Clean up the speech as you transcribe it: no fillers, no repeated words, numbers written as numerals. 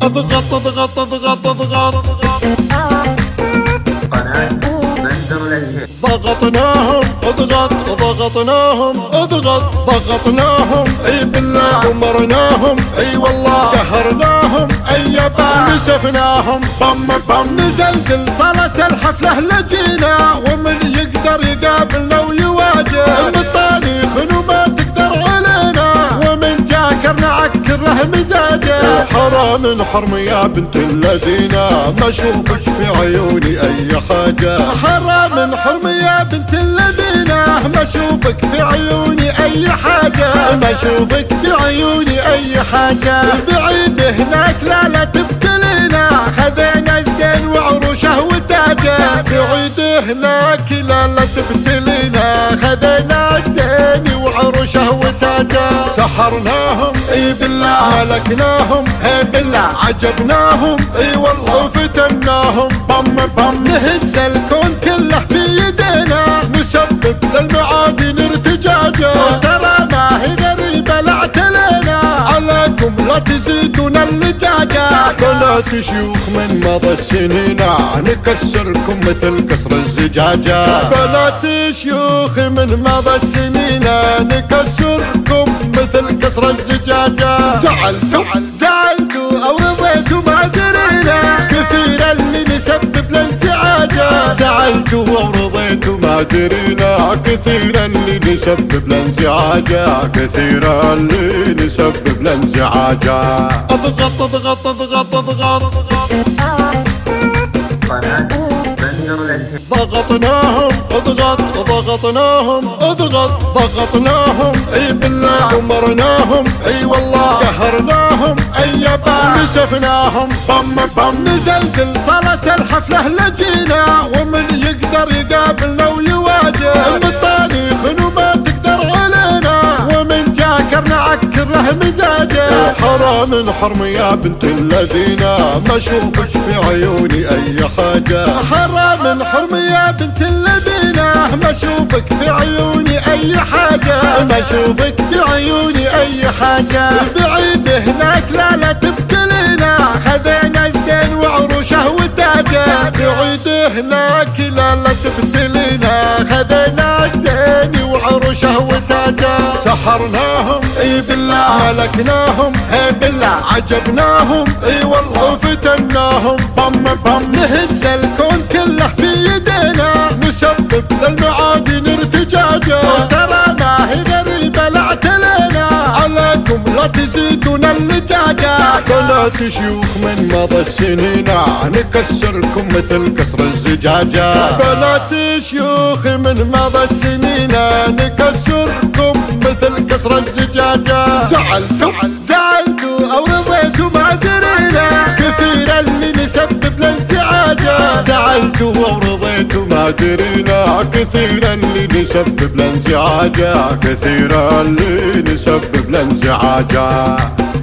اضغط اضغط اضغط اضغط قناة بندر الأشياء. ضغطناهم اضغط ضغطناهم اضغط ضغطناهم اي بالله ومرناهم اي والله قهرناهم اي با نسفناهم بم بم نزلزل صارت الحفله لجينا ومن يقدر يقابلنا ويواجه بالطريق وما تقدر علينا ومن جاكر نعكره مزاجه حرام حرم يا بنت الذين ما اشوفك في عيوني اي حاجه حرام حرم يا بنت الذين ما اشوفك في عيوني اي حاجه ما اشوفك في عيوني اي حاجه بعيد هناك لا تبتلينا خذينا الزين وعروشه وتاجه بعيد هناك لا تبتلينا خذينا الزين وعروشه وتاجه سحرناهم اي بالله ملكناهم اي بالله عجبناهم اي والله فتناهم بم بم نهز الكون كله في يدينا نسبب للمعادن ارتجاجه ترى ما هي غريبه لا اعتلينا عليكم لا تزيدون اللجاجه بنات شيوخ من مضى السنين نكسركم مثل كسر الزجاجه بنات شيوخ من مضى السنين نكسركم مثل كسر الزجاجه زعلتوا او رضيتوا ما درينا كثير اللي نسبب لانزعاجه زعلتوا او رضيتوا ما درينا كثير اللي نسبب لانزعاجه كثير اللي نسبب لانزعاجه اضغط اضغط اضغط اضغط قناة بندر الأشياء. ضغطناهم اضغط ضغطناهم اضغط ضغطناهم اي بالله ومرناهم اي والله قهرناهم اي با نسفناهم بم بم نزلزل صارت الحفله لجينا ومن يقدر يقابلنا ويواجه بالطريق وما تقدر علينا ومن جاكر نعكره مزاجه حرام حرم يا بنت الذين ما اشوفك في عيوني اي حاجه حرام حرم يا بنت الذين ما اشوفك في عيوني اي حاجه ما اشوفك في عيوني اي حاجه بعيد هناك لا تبتلينا خذينا الزين وعروشه وتاجه بعيد هناك لا تبتلينا خذينا الزين وعروشه وتاجه سحرناهم اي بالله ملكناهم اي بالله عجبناهم اي والله فتناهم بم بم نهز الكون كله في يدينا نسبب للمعادن ارتجاجه ترى ما هي غريبه لا اعتلينا عليكم لا تزيدون اللجاجه بنات شيوخ من مضى السنين نكسركم مثل كسر الزجاجه بنات شيوخ من مضى السنين نكسركم مثل كسر الزجاجه زعلتوا او رضيتوا ما درينا كثير اللي نسبب لانزعاجه زعلتوا او رضيتوا ما درينا كثير اللي نسبب لانزعاجه كثير اللي نسبب لانزعاجه